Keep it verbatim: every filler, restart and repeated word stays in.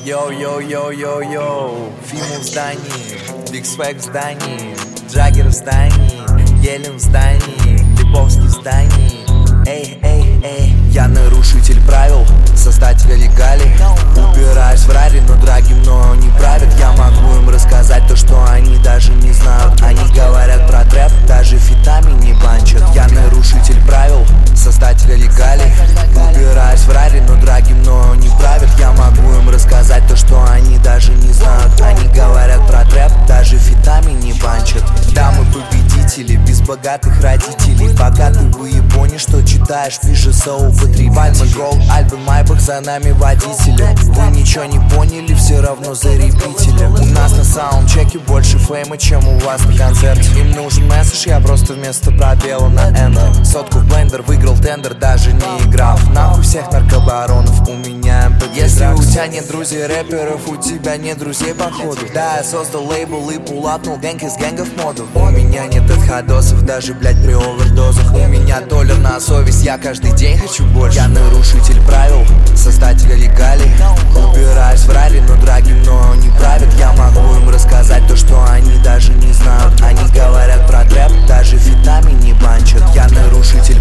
Йоу-йоу-йоу-йоу-йоу, Фиму в здании, Биг Свэг в здании, Джаггер в здании, Елен в здании, Лебовский в здании. Эй, эй, эй, я нарушитель правил, создатель легалий. Убираюсь в раре, но драги мною не правят. Я могу им рассказать то, что они даже не знают. Они говорят про трэп, даже фитами не банчат. Я нарушитель правил, создатель легалий. Убираюсь в раре, но драги мною не правят. Я могу им рассказать то, что они даже не знают. Они говорят про трэп, даже фитами не банчат. Да, мы победители, без богатых родителей. Богатый в Японии, что читаешь, пишешь соупотребитель. Голд, альбом, майбах, за нами водители. Вы ничего не поняли, все равно заребители. У нас на саундчеке больше фейма, чем у вас на концерте. Им нужен месседж, я просто вместо пробела на Enter. Сотку в блендер, выиграл тендер, даже не играл. Нахуй всех наркобаронов, у меня эм пэ три. Если у тебя нет друзей рэперов, у тебя нет друзей походу. Да, я создал лейбл и пулатнул гэнг из гэнгов моду. У меня нет отходосов, даже, блять, при овердозах. У меня доллар на совесть, я каждый день хочу больше. Я нарушитель правил, создатель легалий. Убираюсь в раре, но драги мною не правят. Я могу им рассказать то, что они даже не знают. Они говорят про трэп, даже фитами не банчат. Я нарушитель